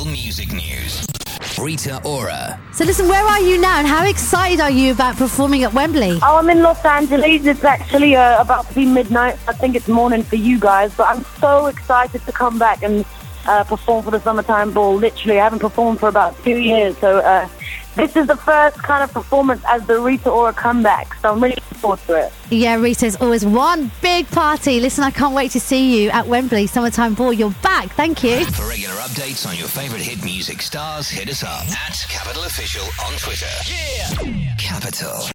music news. Rita Ora. So listen, where are you now and how excited are you about performing at Wembley? Oh, I'm in Los Angeles. It's actually about to be midnight. I think it's morning for you guys, but I'm so excited to come back and perform for the Summertime Ball. Literally, I haven't performed for about 2 years, so this is the first kind of performance as the Rita Ora comeback, so I'm really looking forward to it. Yeah, Rita, it's always one big party. Listen, I can't wait to see you at Wembley Summertime Ball. You're back. Thank you. For regular updates on your favourite hit music stars, hit us up at Capital Official on Twitter. Yeah! Capital.